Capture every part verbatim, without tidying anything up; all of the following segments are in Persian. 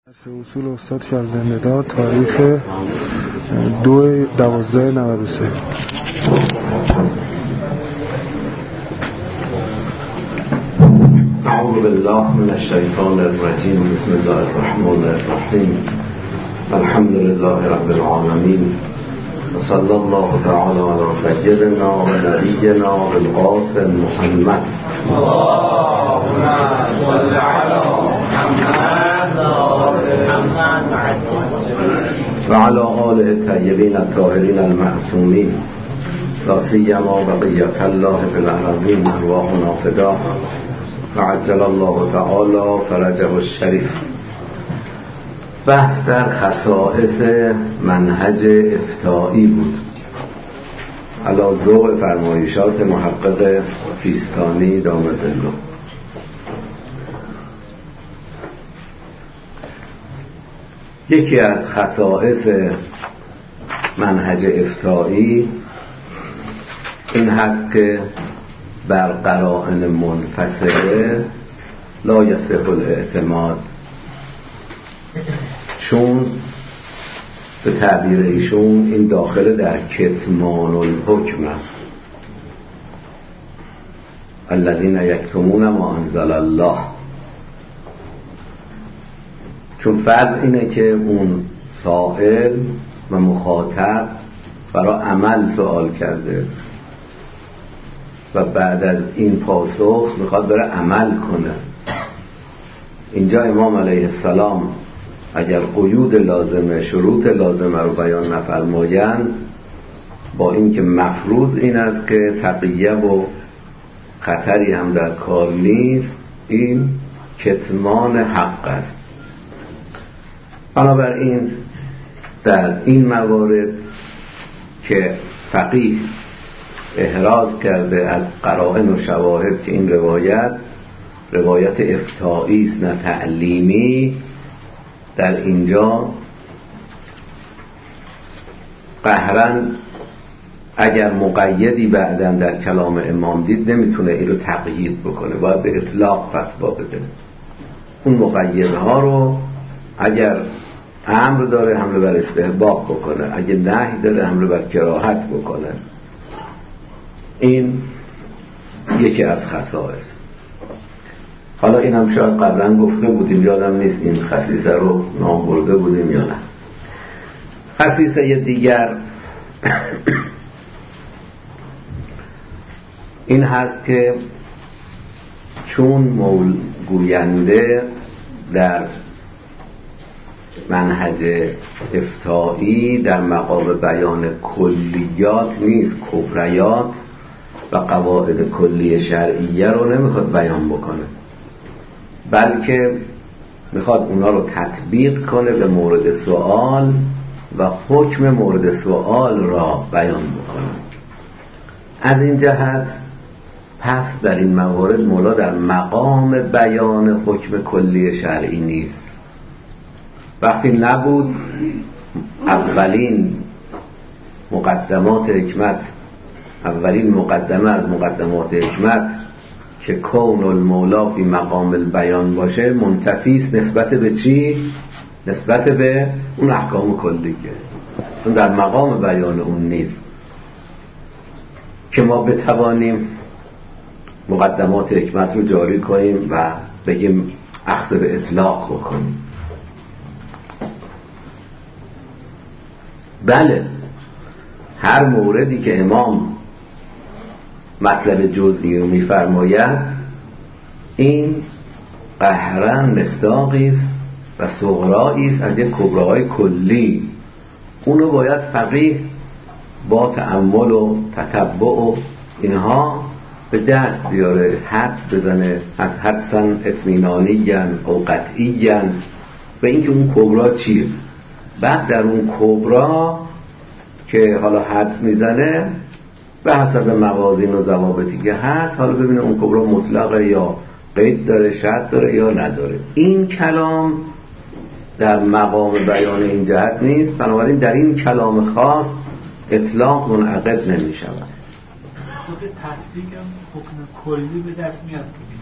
اصول استاد شهرزنده‌دار تاریخ دو دوازده نود و سه. اعوذ بالله من الشیطان الرجیم. بسم الله الرحمن الرحیم. الحمد لله رب العالمین و صلی الله تعالی علی سیدنا و نبینا بالقاسم محمد. اللهم صل علی محمد و علی آله الطیبین الطاهرین المعصومین، لا سیما بقیة الله فی الارضین ارواحنا فداه و عجل الله تعالی فرجه الشریف. بحث در خصائص منهج افتائی بود علی ضوء فرمایشات محقق سیستانی دام ظله. یکی از خصائص منهج افتائی این هست که بر قرائن منفصله لا یصح الاعتماد، چون به تعبیر ایشون این داخل در کتمان الحکم است. الذین یکتمون ما انزل الله، چون فرض اینه که اون سائل و مخاطب برای عمل سوال کرده و بعد از این پاسخ میخواد بره عمل کنه. اینجا امام علیه السلام اگر قیود لازمه، شروط لازمه رو بیان نفرمایند، با اینکه مفروض این است که تقیه و خطری هم در کار نیست، این کتمان حق است. بنابراین در این موارد که فقیه احراز کرده از قرائن و شواهد که این روایت روایت افتائی است نه تعلیمی، در اینجا قهرن اگر مقیدی بعدن در کلام امام دید نمیتونه این رو تقیید بکنه، باید به اطلاق فتوا بده. اون مقیدها رو اگر امر داره حمله بر استحباب بکنه، اگر نهی داره حمله بر کراهت بکنه. این یکی از خصائص. حالا این هم شاید قبلا گفته بودیم، یادم نیست این خصیصه رو نام برده بودیم یا نه. خصیصه دیگر این هست که چون مول گوینده در منهج افتائی در مقام بیان کلیات نیست، کبریات و قواعد کلی شرعیه رو نمیخواد بیان بکنه، بلکه میخواد اونا رو تطبیق کنه به مورد سوال و حکم مورد سوال را بیان بکنه. از این جهت پس در این موارد مولا در مقام بیان حکم کلی شرعی نیست. وقتی نبود اولین مقدمات حکمت، اولین مقدمه از مقدمات حکمت که کون المولا فی مقام البیان باشه، منتفیست نسبت به چی؟ نسبت به اون احکام کلیه، چون در مقام بیان اون نیست که ما بتوانیم مقدمات حکمت رو جاری کنیم و بگیم اخذ به اطلاق بکنیم. بله، هر موردی که امام مطلب جزئی رو می‌فرماید این قهرن مصداقی است و صغرایی است از یک کبراهای کلی. اونو باید فقیه با تأمل و تتبع و اینها به دست بیاره، حدس بزنه، از حدساً اطمینانیاً او قطعیاً به اینکه اون کبرا چیه. بعد در اون کبرا که حالا حدس میزنه به حسب موازین و ضوابطی که هست، حالا ببینه اون کبرا مطلقه یا قید داره، شرط داره یا نداره. این کلام در مقام بیان این جهت نیست، بنابراین در این کلام خاص اطلاق منعقد نمی شود. خود تطبیق هم حکم کلی به دست میاد.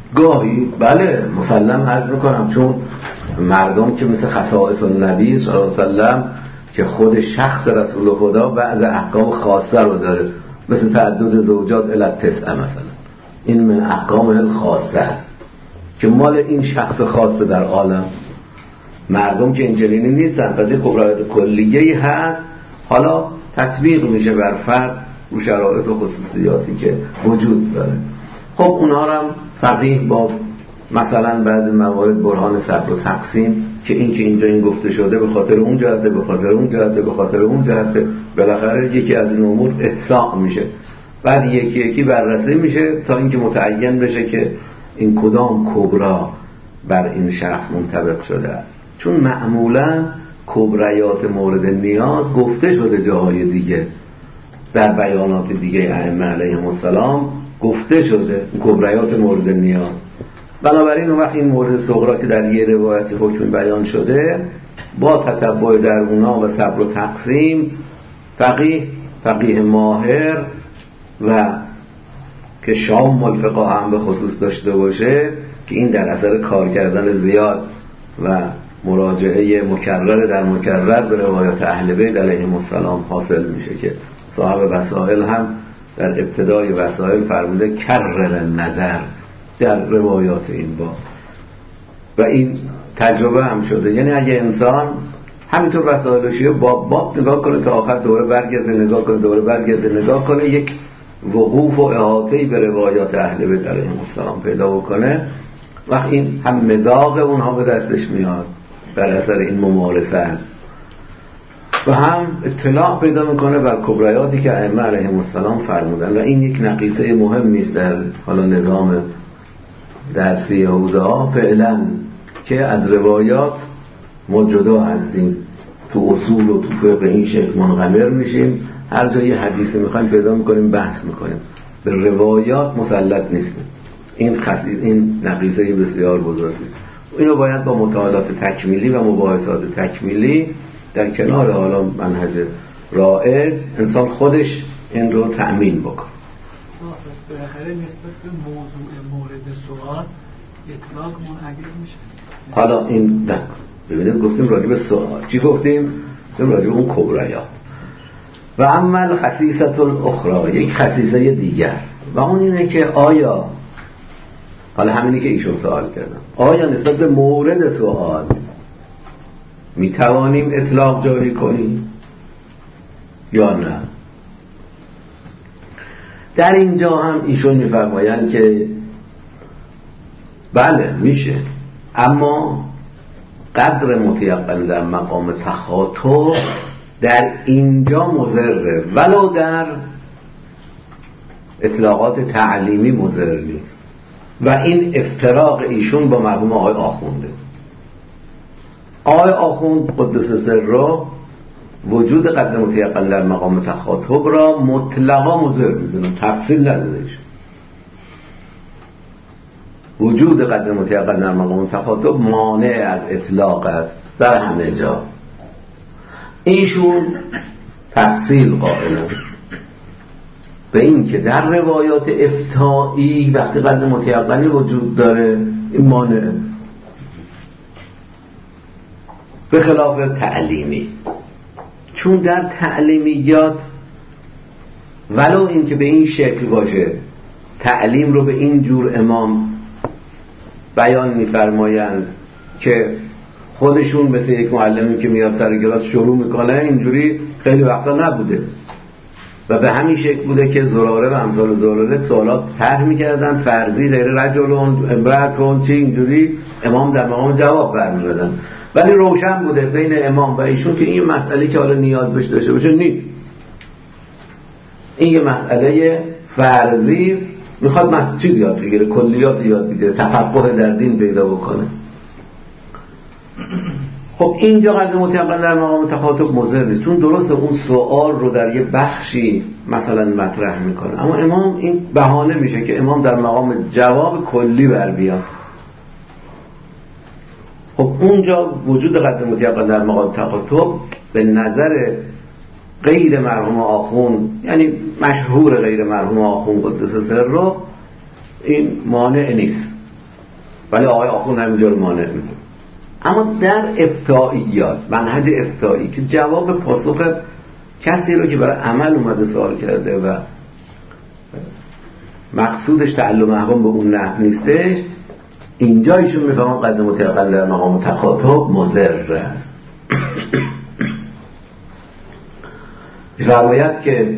گاهی بله مسلم عرض میکنم، چون مردم که مثل خصائص النبی صلی الله علیه وسلم که خود شخص رسول خدا بعض احکام خاصه رو داره، مثل تعدد زوجات الی تسعه مثلا، این من احکام الخاصه است که مال این شخص خاصه در عالم. مردم که اینجوری نیستن، پس یک کبرایات کلیه‌ای هست، حالا تطبیق میشه بر فرد رو شرایط و خصوصیاتی که وجود داره. خب اونها رو هم فقیه با مثلا بعضی موارد برهان صبر و تقسیم که این که اینجا این گفته شده به خاطر اون جهته، به خاطر اون جهته، به خاطر اون جهته، بالاخره یکی از این امور احصاء میشه، بعد یکی یکی بررسی میشه تا اینکه متعین بشه که این کدام کبرا بر این شخص منطبق شده است. چون معمولا کبریات مورد نیاز گفته شده جاهای دیگه، در بیانات دیگه ائمه علیهم السلام گفته شده کبریات مورد نیاز. بنابراین اون وقت این مورد صغرا که در یه روایت حکم بیان شده با تتبع در اونا و صبر و تقسیم، فقیه فقیه ماهر و که شام الفقه هم به خصوص داشته باشه که این در اثر کار کردن زیاد و مراجعه مکرر در مکرر به روایات اهل بیت علیهم السلام حاصل میشه که صاحب وسائل هم در ابتدای وسائل فرموده کرر نظر در روایات این باب، و این تجربه هم شده. یعنی اگه انسان همینطور وسائلشیه باب باب نگاه کنه تا آخر دوره برگرده نگاه کنه دوره برگرده نگاه کنه، یک وقوف و احاطه‌ای به روایات اهل بیت علیهم السلام پیدا بکنه، وقت این هم مذاق اونها به دستش میاد بر اثر این ممارسه، و هم اطلاع پیدا میکنه بر کبریاتی که ائمه علیهم السلام فرمودن. و این یک نقیصه مهمی است در حالا نظام درسی حوزه ها فعلا، که از روایات ما جدا هستیم، تو اصول و تو فقه این شکل منغمر میشیم، هر جایی حدیثی میخوایم پیدا میکنیم بحث میکنیم، به روایات مسلط نیستیم. این خصیص این نقیصه بسیار بزرگی است. اینو باید با مطالعات تکمیلی و مباحثات تکمیلی در کنار حالا منهج رائج انسان خودش این رو تأمین بکنه. بالاخره نسبت به موضوع مورد سوال اطلاق منعقد میشه. حالا این نه ببینید گفتیم راجع به سوال چی گفتیم؟ گفتیم راجع به اون کبریات. و عمل خصیصه الاخرى، یک خصیصه دیگر، و اون اینه که آیا، حالا همینی که ایشون سوال کردن، آیا نسبت به مورد سوال می توانیم اطلاق جاری کنیم یا نه؟ در اینجا هم ایشون میفرمایند که بله میشه، اما قدر متیقن در مقام تخاطب در اینجا مضره، ولو در اطلاقات تعلیمی مضر نیست. و این افتراق ایشون با مرحوم آقای آخونده. آقای آخوند قدس سره وجود قدر متیقن در مقام تخاطب را مطلقا مضر میدونن، تفصیل نداده ایشون. وجود قدر متیقن در مقام تخاطب مانع از اطلاق است در همه جا. ایشون تفصیل قائلن به این که در روایات افتائی وقتی قدر متیقنی وجود داره این مانع، به خلاف تعلیمی. چون در تعلیمیات ولو این که به این شکل باشه تعلیم رو به این جور امام بیان می‌فرمایند که خودشون مثل یک معلمی که میاد سر کلاس شروع میکنه، اینجوری خیلی وقتا نبوده و به همین شکل بوده که زراره و امثال زراره سوالات طرح میکردن، فرضی غیر رجلون امرأتون چی، اینجوری امام در مقام جواب برمی‌دادن. ولی روشن بوده بین امام و ایشون که این مسئله که حالا نیاز بهش داشته باشه نیست، این یه مسئله فرضی است، میخواد مسئله چیز یاد بگیره، کلیات یاد بگیره، تفقه در دین پیدا بکنه. خب اینجا قدر متیقن در مقام تخاطب مضر نیست، چون درسته اون سوال رو در یه بخشی مثلا مطرح میکنه، اما امام این بهانه میشه که امام در مقام جواب کلی بر بیاد. خب اونجا وجود قدر متیقن در مقام تخاطب به نظر غیر مرحوم آخوند، یعنی مشهور غیر مرحوم آخوند قدس سره، این مانع نیست. ولی آقای آخوند همینجا رو مانع میده. اما در افتائیات، منهج افتائی که جواب پاسخ کسی رو که برای عمل اومده سوال کرده و مقصودش تعلم احکام به اون نحو نیستش، اینجا ایشون میفهمن قد متیقن در مقام تخاطب مضر است. فرماید که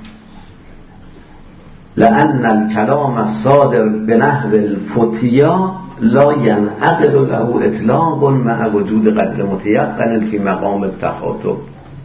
لأن الكلام الصادر بنحو الفتیا لا ينعقد له اطلاق مع وجود قدر متيقن في مقام التخاطب،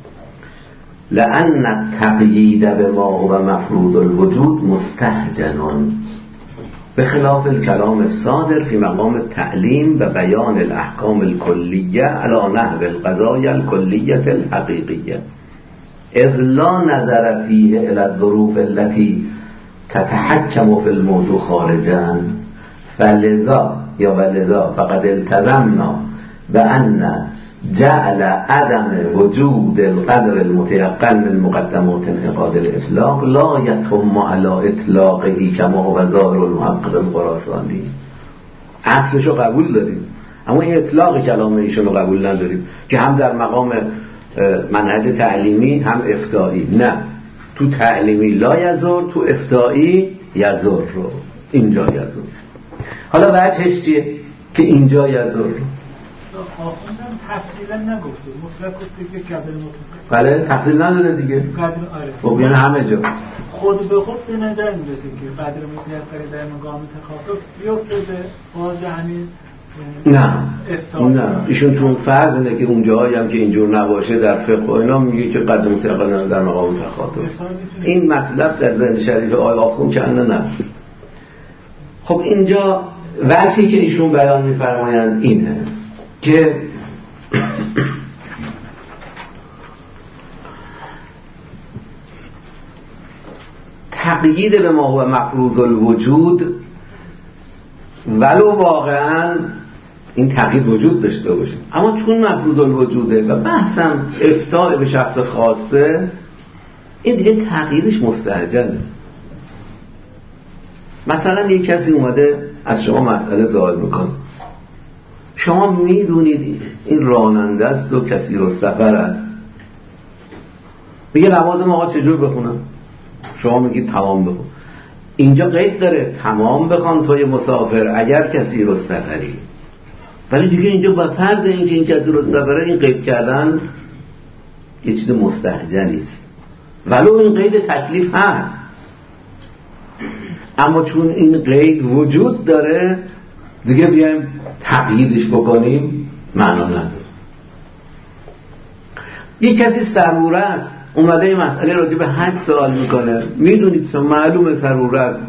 لأن التقييد بما هو مفروض الوجود مستهجن بخلاف الكلام الصادر في مقام التعليم وبيان الأحكام الكلية على نحو القضايا الكلية الحقيقية، إذ لا نظر فيه إلى الظروف التي تتحكم في الموضوع خارجا، فلذا یا ولذا فقد التزمنا بأن جعل عدم وجود القدر المتيقن من مقدمات انعقاد الإطلاق لا يتم على إطلاقه كما هو ظاهر المحقق الخراسانی. اصلشو قبول داریم، اما این اطلاق کلام ایشون رو قبول نداریم که هم در مقام منهج تعلیمی هم افتائی. نه، تو تعلیمی لا یزور، تو افتائی یزور رو اینجا یزور. حالا وجهش چیه که اینجا یزور رو آخوندم تفصیلا نگفته، مطلق گفته که قدر مطلق. بله تفصیل نداره دیگه. قدر آره. خب یعنی همه جا خود به خود به نظر میرسه که قدر مطلق در مقام تخاطب بیفته به باز همین. نه نه، ایشون تو فرض اینه که اونجاهایی هم که اینجور نباشه در فقه و اینا میگه که قدر مطلق در مقام تخاطب. این مطلب در ذهن شریف آقای آخوند چنده نه. خب اینجا وجهی که ایشون بیان میفرمایند اینه که تقیید به ما هو مفروض الوجود، ولو واقعا این تقیید وجود داشته باشه، اما چون مفروض الوجوده و بحثم افتاء به شخص خاصه، این دیگه تقییدش مستهجنه. مثلا یک کسی اومده از شما مسئله سوال میکنه، شما میدونید این راننده است و کسی رو سفر است، میگه نماز ما چجور بخونم؟ شما میگید تمام بخون. اینجا قید داره تمام بخوان توی مسافر اگر کسی رو سفری، ولی دیگه اینجا با فرض اینکه این کسی رو سفره این قید کردن یه چیز مستهجنیست، ولو این قید تکلیف هست، اما چون این قید وجود داره دیگه بیایم تقییدش بکنیم معنا نداره. یک کسی سروره است اومده این مسئله راجع به حج سوال میکنه، میدونید شما معلومه سروره است،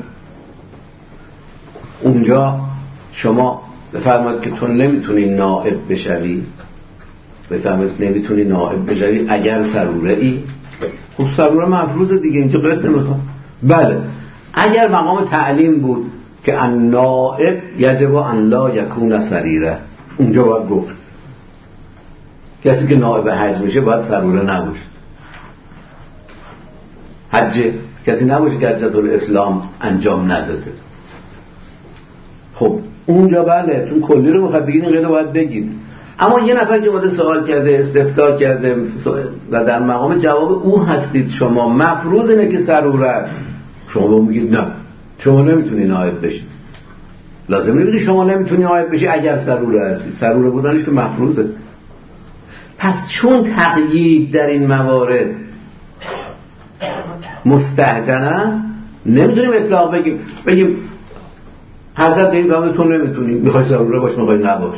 اونجا شما بفرمایید که تو نمیتونی نائب بشوی، بفرمایید نمیتونی نائب بشوی اگر سروره ای. خب سروره مفروضه دیگه، اینجا قید نمیخوام. بله اگر مقام تعلیم بود که النائب یجب ان لا یکون سریره، اونجا باید گفت کسی که نائب حج میشه باید سروره نباشه. حج کسی نباشه که حجت الاسلام انجام نداده. خب اونجا بله چون کلی رو میخواد بگید این قید باید بگید. اما یه نفر که اومده سوال کرده، استفتاء کرده و در مقام جواب او هستید شما، مفروض اینه که سروره است، شما به میگید نه شما نمیتونی نائب بشی. لازم نمیدونی شما نمیتونی نائب بشی اگر سروره هستی، سروره بودنش که مفروضه. پس چون تقیید در این موارد مستهجن است، نمیتونیم اطلاق بگیم بگیم حضرت این دامه تو نمیتونی، میخوای سروره باش میخوای نباش.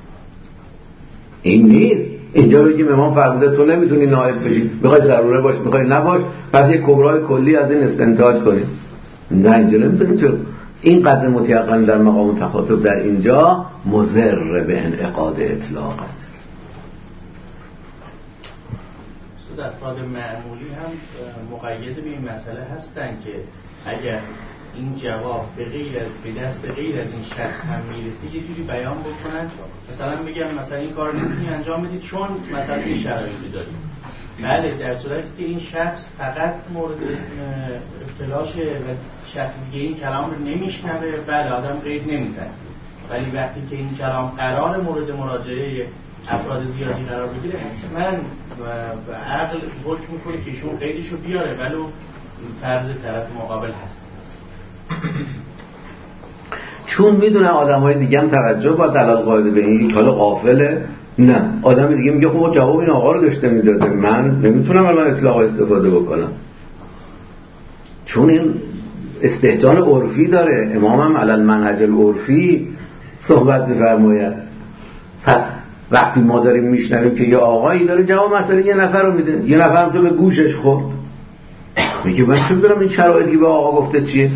این نیست. اینجا بگیم امام فرموده تو نمیتونی نائب بشی، میخوای سروره باش میخوای نباش، پس یک کبرای کلی از این استنتاج کنیم. نه اینجا نمیتونیم، چون این قدر متیقن در مقام تخاطب در اینجا مضر به انعقاد اطلاق است. افراد معمولی هم مقید به این مسئله هستن که اگر این جواب به غیر از به دست غیر از این شخص هم میرسه یه جوری بیان بکنن، مثلا بگم مثلا این کار نمیتونی انجام بدی چون مثلا این شرایطی داری. بله در صورتی که این شخص فقط مورد ابتلاشه و شخص دیگه این کلام رو نمیشنوه، بله آدم قید نمیزنه. ولی وقتی که این کلام قرار مورد مراجعه افراد زیادی قرار بگیره حتما عقل حکم میکنه که ایشون قیدشو بیاره ولو فرض طرف مقابل هست. چون میدونه آدمای دیگه هم توجه با دلال قاعده به این حالا غافله. نه، آدم دیگه میگه خب جواب این آقا رو داشته میداده، من نمیتونم الان اطلاق استفاده بکنم. چون این استهجان عرفی داره، امام هم علی المنهج العرفی صحبت میفرماید. پس وقتی ما داریم میشنویم که یه آقایی داره جواب مسئله یه نفر رو میده، یه نفر هم تو به گوشش خورد، میگه من چه میدونم این شرایطی به آقا گفته چیه،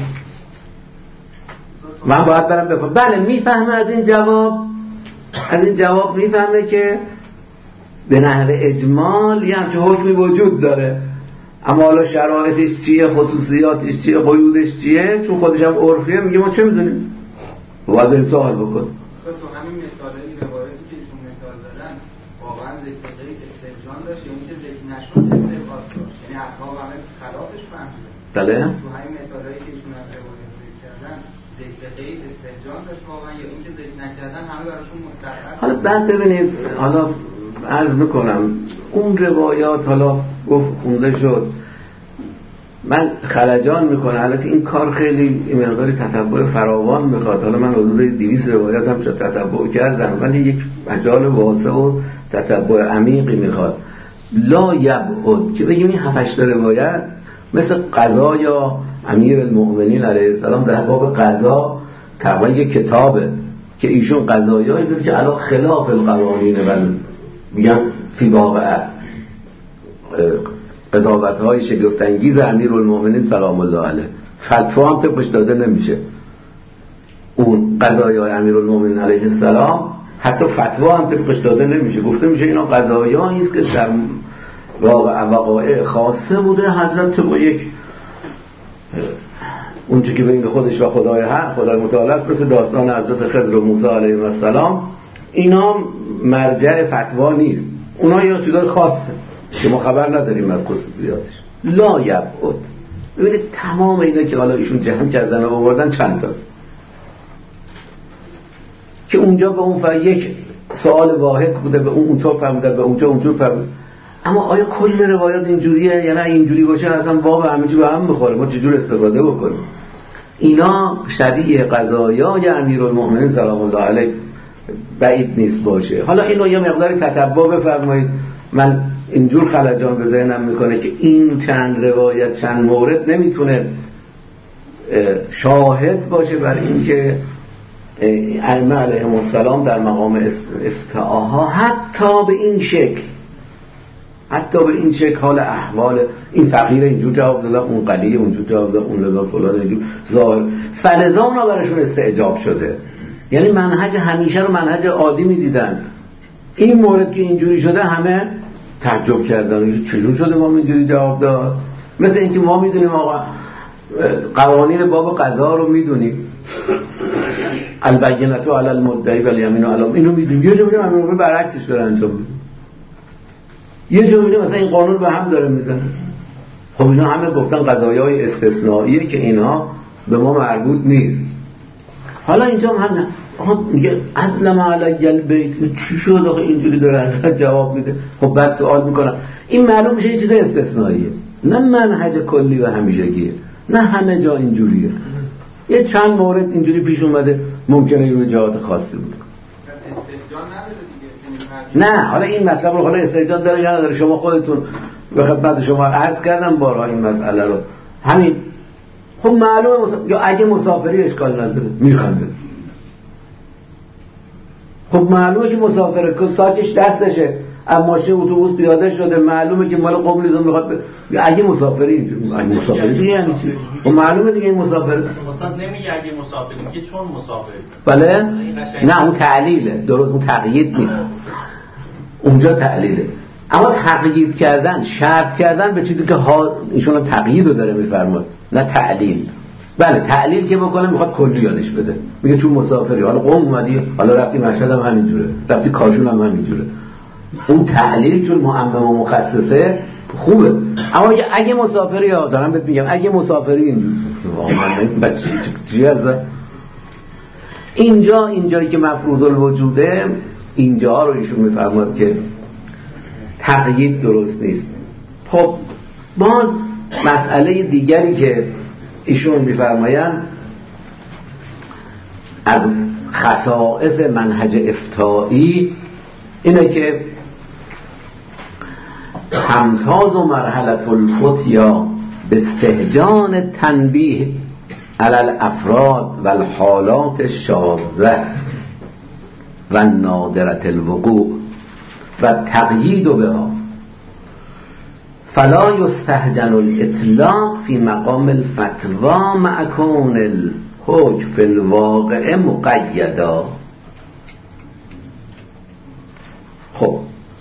من باید برم بفهم. بله میفهمه از این جواب، از این جواب میفهمه که به نحو اجمال یه همچه حکمی وجود داره، اما حالا شرایطش چیه، خصوصیاتش چیه، قیودش چیه، چون خودش هم عرفیه، میگه ما چه میدونیم، باید بریم سوال بکن. تو همین مثالی روایتی که ایشون مثال زدن واقعا ذکر غیر استهجان داشت، اون که ذکر نشد استعباد داشت، یعنی اصحاب همه خلافش فهمیدن. بله تو همین مثالی که ایشون از روایت ذکر کردن ذکر غیر استهجان داشت واقعا، یا اون که ذکر نکردن همه براشون مستقر. حالا بعد ببینید، حالا عرض میکنم اون روایات حالا گفت خونده شد، من خلجان میکنه. البته این کار خیلی این مقداری تتبع فراوان میخواد، حالا من حدود دویست روایت هم شد تتبع کردم، ولی یک مجال واسع و تتبع عمیقی میخواد. لا یبعد که بگیم این هفتش روایت مثل قضا یا امیر المؤمنین علیه السلام در باب قضا تقریبا یک کتابه که ایشون قضایایی داره که علا خلاف القوانین و میگم فی واقع است، قضاوت‌های شگفت‌انگیز امیرالمومنین سلام الله علیه، فتوا هم طبقش داده نمیشه. اون قضایای امیرالمومنین علیه السلام حتی فتوا هم طبقش داده نمیشه، گفته میشه اینا قضایایی است که در واقع وقایع خاصه بوده، حضرت با یک اونچه که بین خودش و خدای حق خدای متعال است، مثل داستان حضرت خضر و موسی علیه السلام، اینا مرجع فتوا نیست، اونا یه چیزای خاصه که ما خبر نداریم از خصوصیاتش. لا یبعد. ببینید تمام اینا که حالا ایشون جمع کردن و آوردن چند تاست که اونجا به اون فر یک سوال واحد بوده، به اون اونطور فهمیده، به اونجا اونجور فهمیده. اما آیا کل روایات اینجوریه؟ یا نه اینجوری باشه اصلا باب همه چی به هم میخوره، ما چجور استفاده بکنیم؟ اینا شبیه قضایای امیرالمومنین سلام الله علیه بعید نیست باشه. حالا اینو یه مقداری تتبع بفرمایید. من اینجور خلجان به ذهنم میکنه که این چند روایت چند مورد نمیتونه شاهد باشه بر این که ائمه علیهم السلام در مقام افتعاها حتی به این شکل حتی به این شکل حال احوال این فقیر اینجور جواب داده، اون قلیه اونجور جواب داده، اون لذا فلان اینجور ظاهر فلزا اونا براشون استعجاب شده. یعنی منهج همیشه رو منهج عادی میدیدن، این مورد که اینجوری شده همه تعجب کردن، چجور شده ما اینجوری جواب داد؟ مثل اینکه ما میدونیم آقا قوانین باب قضا رو میدونیم، البینة علی المدعی و الیمین علی، اینو میدونیم، یه جا میدونیم همین برعکسش داره انجام میده، یه جا میدونیم مثلا این قانون به هم داره میزنه. خب اینا همه گفتن قضایای استثنائیه که اینها به ما مربوط نیست. حالا اینجا هم آقا میگه اسلم علی البیت، چی شد آقا اینجوری داره ازت جواب میده؟ خب بعد سوال میکنم، این معلوم میشه یه چیز استثنائیه، نه منهج کلی و همیشگیه، نه همه جا اینجوریه، یه چند مورد اینجوری پیش اومده، ممکنه روی جهات خاصی بود. نه حالا این مطلب رو حالا استهجان داره یا نداره، شما خودتون به خدمت شما عرض کردم بارها این مسئله رو. همین خب معلومه مسافر... یا اگه مسافری اشکال نداره میخنده، خب معلومه که مسافره که ساکش دستشه، اما ماشین اتوبوس پیاده شده، معلومه که مال قبلیزم میخواد ب... اگه مسافری اینجوری، اگه مسافری دیگه یعنی چی؟ خب معلومه دیگه این مسافر مسافر نمیگه اگه مسافری، میگه چون مسافر. بله نه اون تعلیله، درست، اون تقیید نیست، اونجا تعلیله. اما تقیید کردن، شرط کردن به چیزی که ها ایشون تقیید رو داره میفرماد، نه تعلیل. بله تعلیل که بکنه میخواد کلی یادش بده، میگه چون مسافری، حالا قم اومدی، حالا رفتی مشهد هم همینجوره، رفتی کاشون هم همینجوره. اون تعلیل چون معمم و مخصصه خوبه. اما اگه مسافری، ها دارم بهت میگم اگه مسافری اینجوری واقعا بچه چی هست اینجا اینجایی که مفروض الوجوده، اینجا رو ایشون میفرماد که تقیید درست نیست. خب باز مسئله دیگری که ایشون میفرمایند از خصائص منهج افتائی اینه که همتاز و مرحلة الفتیا به استهجان تنبیه علی الافراد و الحالات الشاذة و نادرة الوقوع و تقیید بها فلا یستهجن الاطلاق فی مقام الفتوا مع کون الحکم فی الواقع مقیدا. خب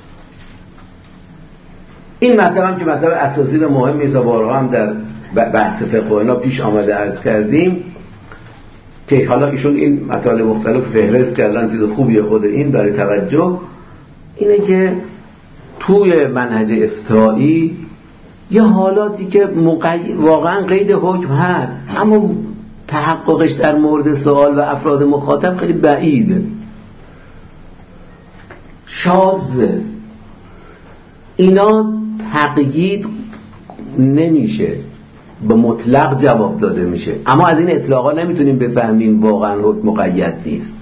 این مطلب هم که مطلب اساسی و مهمی است و بارها هم در بحث فقه و اینا پیش آمده عرض کردیم که حالا ایشون این مطالب مختلف فهرست کردن، چیز خوبیه خود این برای توجه، اینه که توی منهج افتائی یه حالاتی که مقید... واقعا قید حکم هست اما تحققش در مورد سوال و افراد مخاطب خیلی بعیده، شاذه، اینا تقیید نمیشه، به مطلق جواب داده میشه. اما از این اطلاقا نمیتونیم بفهمیم واقعا حکم مقید نیست.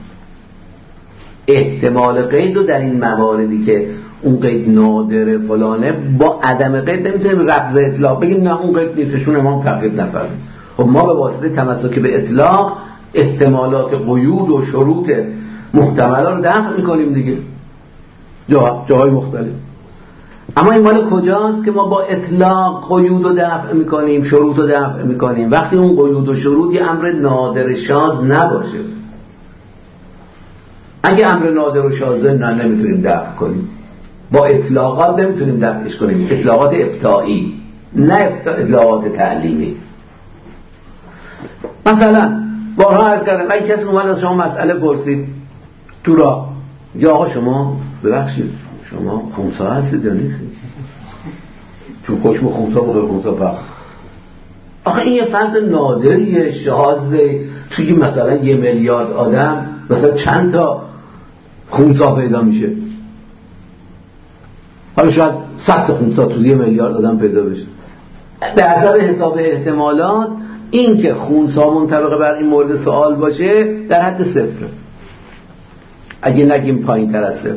احتمال قید رو در این مواردی که اون قید نادره فلانه با عدم قید نمیتونیم رفض اطلاق بگیم نه اون قید نیستشون امام تقیید نفرمید. خب ما به واسطه تمسک به اطلاق احتمالات قیود و شروط محتمله رو دفع میکنیم دیگه جا جاهای مختلف. اما این مال کجاست که ما با اطلاق قیود رو دفع میکنیم، شروط رو دفع میکنیم، وقتی اون قیود و شروط یه امر نادر شاذ نباشه. اگه امر نادر و شاذه نه نمیتونیم دفع کنیم، با اطلاقات نمیتونیم دفعش کنیم، اطلاقات افتائی نه اطلاقات تعلیمی. مثلا بارها عرض کردم اگه کسی اومد از شما مسئله پرسید تو راه، یا آقا شما ببخشید شما خونسا هستید یا نیستید؟ چون خشم خونسا و غیر خونسا فرق. آخه این یه فرد نادریه، شاذه. توی مثلا یه میلیارد آدم مثلا چند تا خونسا پیدا میشه؟ حالا شاید صد تا خونسا تو یه میلیارد آدم پیدا بشه. به حسب حساب احتمالات این که خونسا منطبق بر این مورد سوال باشه در حد صفر، اگه نگیم پایین تر از صفر.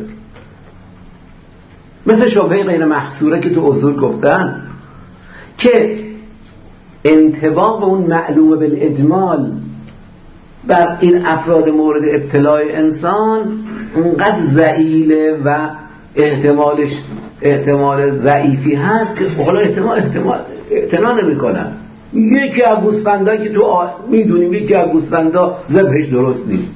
مثل شبهه غیر محصوره که تو اصول گفتن که انطباق اون معلومه بالاجمال بر این افراد مورد ابتلاع انسان اونقدر ضئیله و احتمالش احتمال ضعیفی هست که حالا احتمال احتمال اعتنا نمی‌کنن. یکی از گوسفندا که تو آ... میدونیم یکی از گوسفندا ذبحش درست نیست،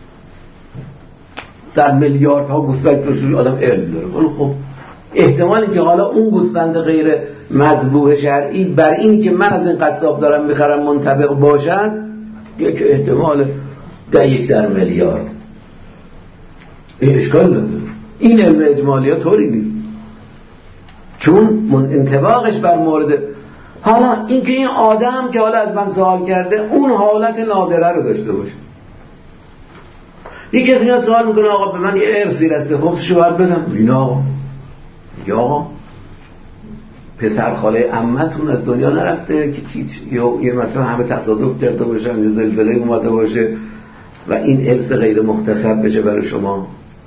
در میلیاردها گوسفند رسول آدم علم داره. خب احتمالی که حالا اون گوسفند غیر مذبوح شرعی بر اینی که من از این قصاب دارم میخرم منطبق باشد یک احتمال در یک در میلیارد. این اشکال نداره. این علم اجمالی ها طوری نیست، چون انطباقش بر مورد حالا اینکه این آدم که حالا از من سوال کرده اون حالت نادره رو داشته باشه. یک کسی میاد سوال میکنه آقا به من یه ارثی رسیده، خب چه باید بدم؟ اینا آقا یا پسر خاله عمتون از دنیا نرفته که هیچ یا یه مثلا همه تصادف کرده باشن، یه زلزله اومده باشه و این ارث غیر مختصر بشه برای شما.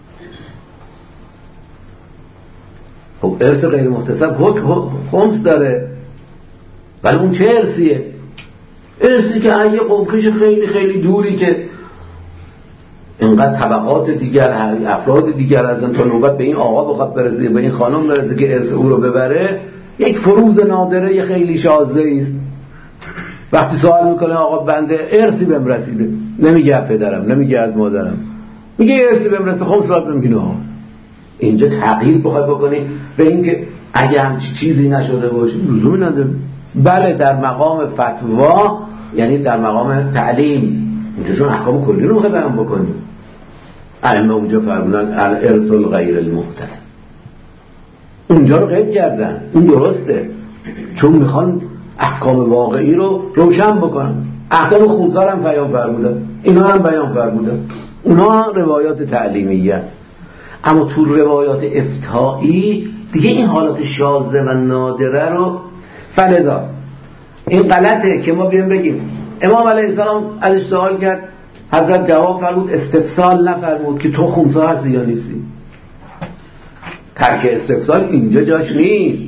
خب ارث غیر مختصر حکم خمس داره، ولی اون چه ارثیه؟ ارثی که یه قومکش خیلی خیلی دوری که اینقدر طبقات دیگر افراد دیگر از تا نوبت به این آقا بخواد برسه، به این خانم برسه که ارث او رو ببره، یک فروز نادره یه خیلی شاذه است. وقتی سوال میکنه آقا بنده ارثی بهم رسیده، نمیگه از پدرم، نمیگه از مادرم، میگه ارثی بهم رسیده، خب سوال نمیگه آقا. اینجا تغییر بخواد بکنی به این که اگه همچی چیزی نشده باشه لزومی نداره. بله در مقام فتوا، یعنی در مقام تعلیم، اونجا چون احکام کلی رو میخواد بیان بکنیم. ائمه اونجا فرمودن الارث غیر المختصر، اونجا رو قید کردن، اون درسته، چون میخوان احکام واقعی رو روشن بکنن. احکام خونسا هم بیان فرمودن، اینا هم بیان فرمودن. اونا روایات تعلیمیت. اما تو روایات افتائی دیگه این حالات شاذه و نادره رو فلذاست. این غلطه که ما بیام بگیم امام علیه السلام ازش سوال کرد، حضرت جواب فرمود، استفسال نفرمود که تو خمسا هستی یا نیستی. ترک استفسال اینجا جاش نیست.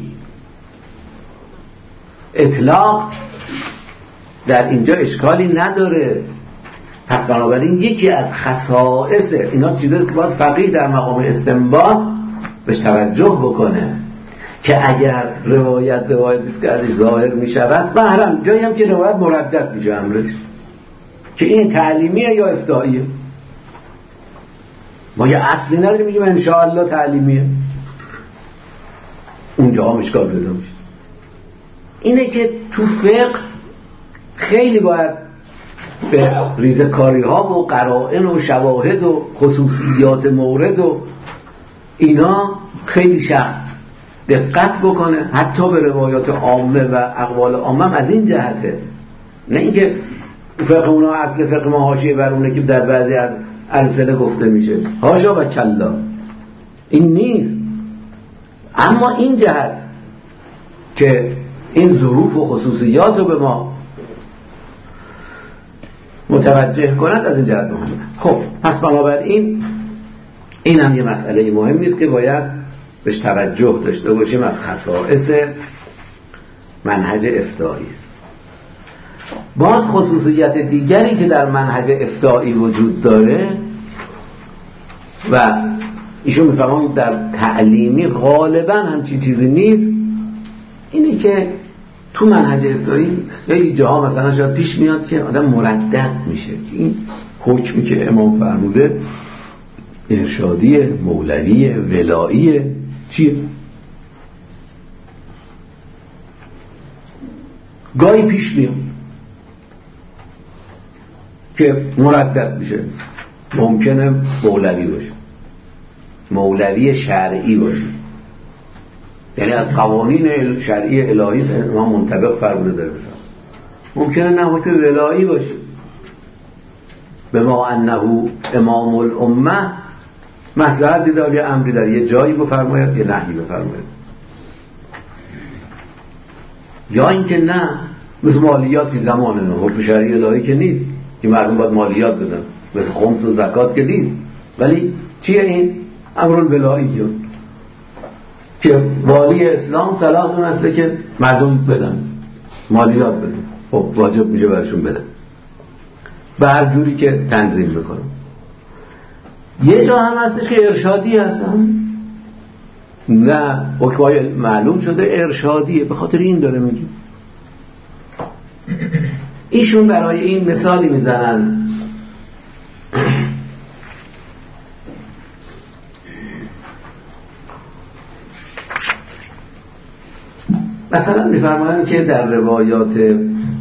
اطلاق در اینجا اشکالی نداره. پس بنابراین یکی از خصائص اینا چیزاست که باید فقیه در مقام استنباط بهش توجه بکنه که اگر روایت روایتی است که ازش ظاهر می شود محرم جایی هم که روایت مردد میشه امرش که این تعلیمیه یا افتائیه. ما یه اصلی نداریم میگیم انشاءالله تعلیمیه، اونجا هم اشکال پیدا میشه. اینه که تو فقه خیلی باید به ریزکاری ها و قرائن و شواهد و خصوصیات مورد و اینا خیلی شخص دقت بکنه، حتی به روایات عامه و اقوال عامه از این جهته. نه اینکه فقه اونا اصل فقه ما حاشیه بر اونه که در بعضی از السنه گفته میشه، حاشا و کلا، این نیست. اما این جهت که این ظروف و خصوصیات رو به ما متوجه کند از این جهت مهمه. خب پس بنابراین این هم یه مسئله مهم نیست که باید بهش توجه داشته باشیم، از خصائص منهج افتائی است. باز خصوصیت دیگری که در منهج افتائی وجود داره و ایشون میفهمم در تعلیمی غالبا همچین چیزی نیست، اینه که تو منهج افتائی خیلی جاها مثلا شاید پیش میاد که آدم مردد میشه که این حکمی که امام فرموده ارشادیه، مولویه، ولاییه، چیه؟ گاهی پیش میاد که مردد میشه. ممکنه مولوی باشه، مولوی شرعی باشه، یعنی از قوانین شرعی الهی ما منطبق فرموده داره بشه. ممکنه نه حکم ولایی باشه، به ما انه امام الامه مصلحتی داره، یه امری داره، یه جایی بفرماید یه نهی بفرماید. یا اینکه نه، مثل مالیات فی زمان نه، حکم شرعی الهی که نیست که مردم باید مالیات بدن، مثل خمس و زکات که نیست. ولی چیه این؟ امر الولایی که والی اسلام صلاح دونسته که مردم بدن، مالیات بدن، خب واجب میشه برشون بدن به هر جوری که تنظیم بکنن. یه جا هم هستش که ارشادی هستن، نه حکمای معلوم شده ارشادیه، به خاطر این داره میگیم. ایشون برای این مثالی میزنن، مثلا میفرمایند که در روایات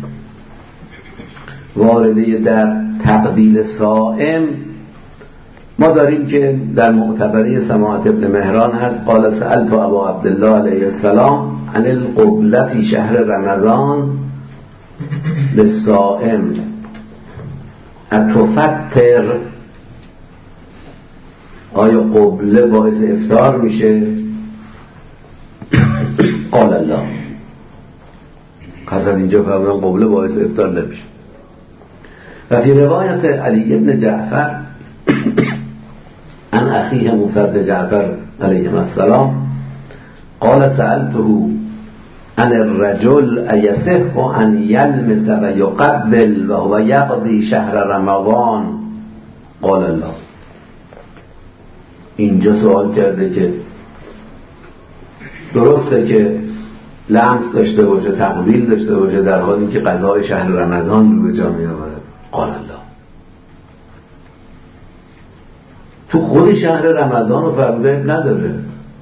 وارده در تقبیل صائم ما داریم که در معتبره سماعت ابن مهران هست، قال سألت ابا عبدالله علیه السلام عن القبلة فی شهر رمضان بالصائم اتفتر، آیا قبله باعث افطار میشه؟ قال الله. حضرت اینجا فرمودن قبله باعث افطار نمیشه. و فی روایت علی ابن جعفر عن اخیه موسی بن جعفر علیه السلام قال سألته عن الرجل ایصح ان یلمس و یقبل و هو یقضی شهر رمضان قال الله. اینجا سوال کرده که درسته که لمس داشته باشه، تقبیل داشته باشه در حالی که قضای شهر رمضان رو به جا می آورد؟ قال الله. تو خود شهر رمضان رو فرموده نداره،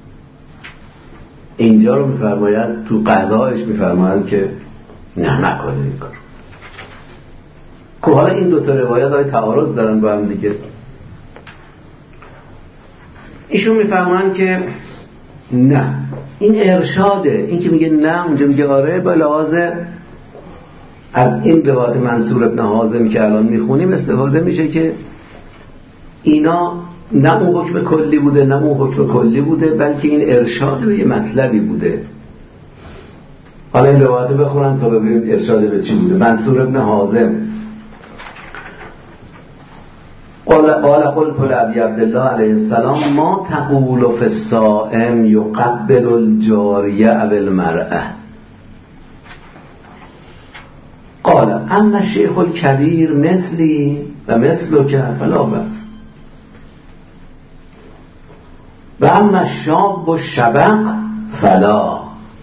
اینجا رو میفرماید تو قضایش میفرماید که نه نکنه این کار. که حالا این دوتا روایت های تعارض دارن با هم دیگه. ایشون میفرماید که نه، این ارشاده، این که میگه نه اونجا میگه آره، به لحاظ از این روایت منصور ابن حازم که الان میخونیم استفاده میشه که اینا نه اون حکم کلی بوده نه اون حکم کلی بوده، بلکه این ارشاد به یه مطلبی بوده. حالا این روایت بخونم تا ببینیم ارشاد به چی بوده. منصور ابن حازم قال قلت لأبي عبد الله علیه السلام ما تقول في الصائم يقبل الجاریه او المرأة؟ قال اما الشیخ الکبیر مثلی و مثلک فلا بأس و اما الشاب الشبق فلا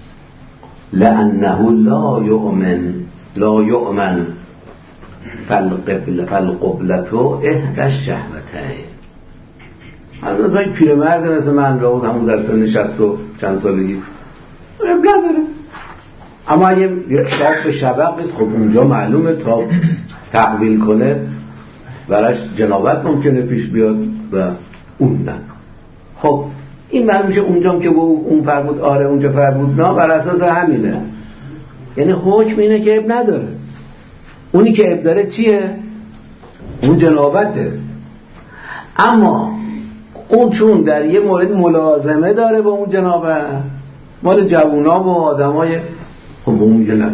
لأنه لا يؤمن لا يؤمن فالقبلة فالقبلة احدى الشهوتين. از اون یک پیرمرد مثل من را همون در سن شصت و چند سالگی نداره، اما اگه یک شاب به شبق نیست، خب اونجا معلومه تا تقبیل کنه براش جنابت ممکنه پیش بیاد و اون نه. خب این معلوم میشه اونجا که اون فرمود آره اونجا فرمود نه، بر اساس همینه. یعنی حکم اینه که اب نداره. اونی که اب داره چیه؟ اون جنابته. اما اون چون در یه مورد ملازمه داره با اون جنابت، مال جوونا و آدمای خب اون میگه نه.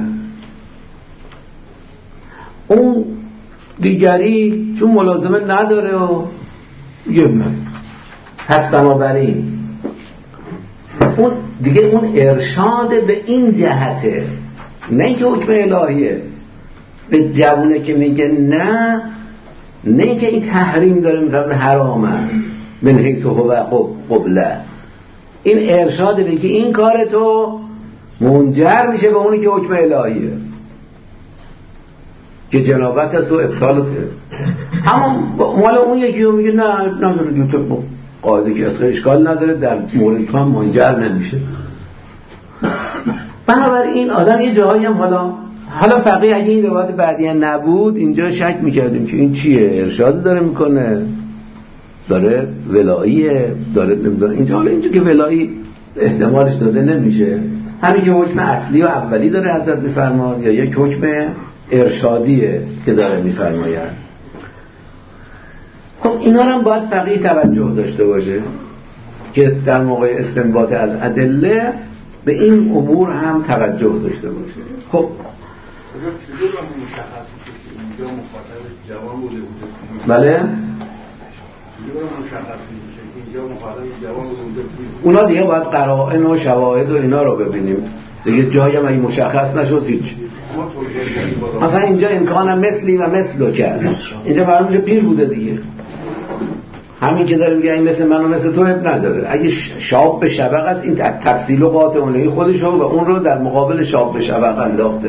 اون دیگری چون ملازمه نداره و یه نه. پس بنابراین اون دیگه اون ارشاد به این جهته، نه اینکه حکم الهیه به جوونه که میگه نه، نه اینکه این تحریم داره میفرد حرام است من حیث هو قبله، این ارشاد به که این کار تو منجر میشه به اونی که حکم الهیه که جنابت است و ابطالته. اما مال اون یکی رو میگه نه نداره دیگه، تو قاعده که اصلا اشکال نداره، در مورد تو هم منجر نمیشه. بنابراین آدم یه جاهایی هم حالا حالا فقیه اگه این روایت بعدی نبود اینجا شک میکردیم که این چیه، ارشاد داره میکنه، داره ولاییه، داره نمیدونه اینجا. حالا اینجا که ولایی احتمالش داده نمیشه، همین که حکم اصلی و اولی داره حضرت میفرماد یا یک حکم ارشادیه که داره میفرماید. خب اینا رو هم باید فقیه توجه داشته باشه که در موقع استنباط از ادله به این امور هم توجه داشته باشه. خب چجور هم مشخص میشه که اینجا مخاطبش جوان بوده بوده؟ بله؟ چجور هم مشخص میشه که اینجا مخاطبش جوان بوده بوده؟ اونا دیگه باید قرائن و شواهد و اینا رو ببینیم دیگه. جایی هم اگه مشخص نشد هیچ. مثلا اینجا امکانم مثلی و مثلو کرد، اینجا معلوم میشه پیر بوده دیگه. همین که داره میگه این مثل من و مثل تو اب نداره. اگه شاب به شبق است این تفصیل و قاطع اونهی خودشو و اون رو در مقابل شاب به شبق انداخته.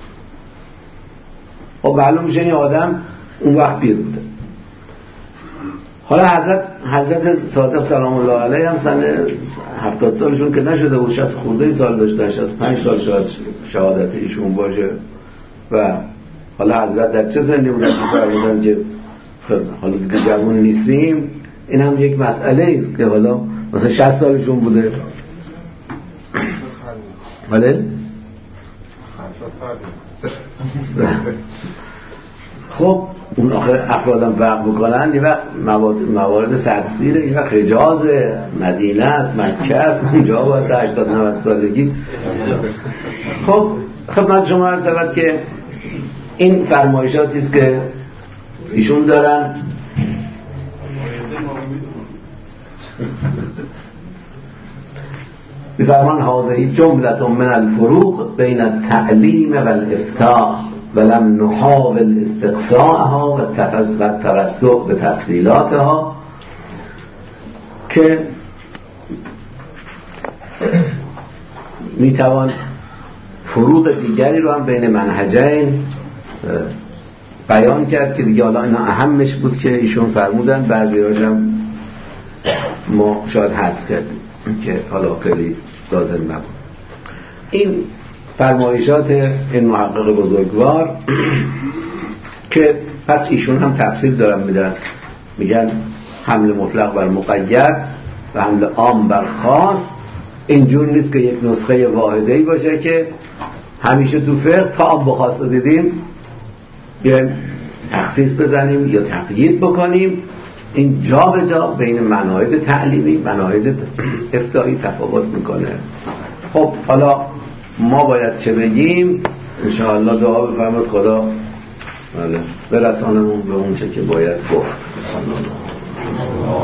خب معلوم میشه این آدم اون وقت پیر بوده. حالا حضرت حضرت صادق سلام الله علیه هم سن هفتاد سالشون که نشده بود، شصت خورده سال داشتن، شصت و پنج سال شاید شهادت ایشون باشه. و حالا حضرت در چه سنی بودن که فرمودن که حالا دیگه جوان نیستیم، این هم یک مسئله است که حالا مثلا شصت سالشون بوده. بله؟ خب اون آخر افرادم فرق بکنن، یه وقت موارد سدسیره، یه وقت حجاز مدینه است، مکه است، اونجا باید تا هشتاد نود سالگی. خب خدمت شما عرض شود که این فرمایشاتی است که ایشون دارن. بفرمان هذه جملة من الفروق بین التعلیم و الافتاء ولم نحاول استقصاءها و التوسع به تفصیلاتها، که میتوان فروق دیگری رو هم بین منهجین بیان کرد که دیگه حالا اینا اهمش بود که ایشون فرمودن، بعضی هم ما شاید حذف کردیم که حالا خیلی لازم نبود. این فرمایشات این محقق بزرگوار که پس ایشون هم تفسیر دارن میدن، میگن حمل مطلق بر مقید و حمل عام بر خاص اینجور نیست که یک نسخه واحده‌ای باشه که همیشه تو فقه تا آب بخواست دیدیم بیایم تخصیص بزنیم یا تقیید بکنیم. این جا به جا بین مناهج تعلیمی مناهج افتائی تفاوت میکنه. خب حالا ما باید چه بگیم؟ انشاءالله دعا بفرماد خدا بله برسانمون به اون چه که باید گفت.